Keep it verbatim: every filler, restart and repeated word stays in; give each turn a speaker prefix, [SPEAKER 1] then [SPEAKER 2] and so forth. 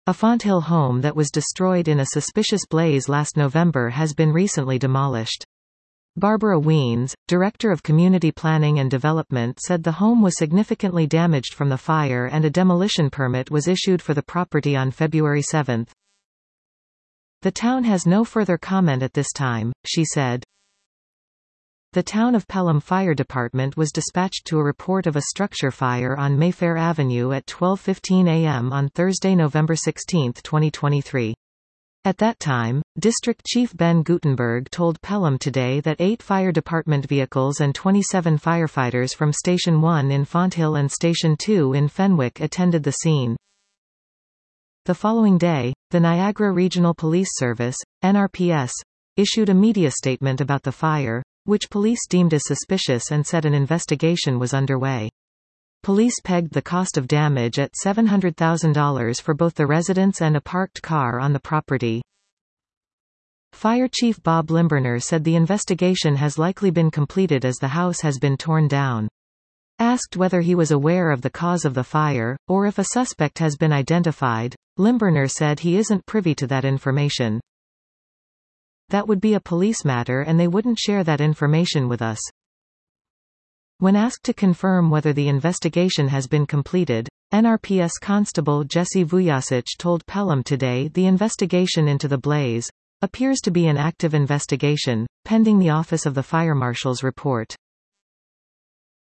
[SPEAKER 1] A Fonthill home that was destroyed in a suspicious blaze last November has been recently demolished. Barbara Weens, Director of Community Planning and Development, said the home was significantly damaged from the fire and a demolition permit was issued for the property on February seventh. The town has no further comment at this time, she said. The Town of Pelham Fire Department was dispatched to a report of a structure fire on Mayfair Avenue at twelve fifteen a m on Thursday, November sixteenth, twenty twenty-three. At that time, District Chief Ben Gutenberg told Pelham Today that eight fire department vehicles and twenty-seven firefighters from Station one in Fonthill and Station two in Fenwick attended the scene. The following day, the Niagara Regional Police Service, N R P S, issued a media statement about the fire, which police deemed as suspicious and said an investigation was underway. Police pegged the cost of damage at seven hundred thousand dollars for both the residents and a parked car on the property. Fire Chief Bob Limburner said the investigation has likely been completed as the house has been torn down. Asked whether he was aware of the cause of the fire, or if a suspect has been identified, Limburner said he isn't privy to that information. That would be a police matter and they wouldn't share that information with us. When asked to confirm whether the investigation has been completed, N R P S Constable Jesse Vujasic told Pelham Today the investigation into the blaze appears to be an active investigation, pending the Office of the Fire Marshal's report.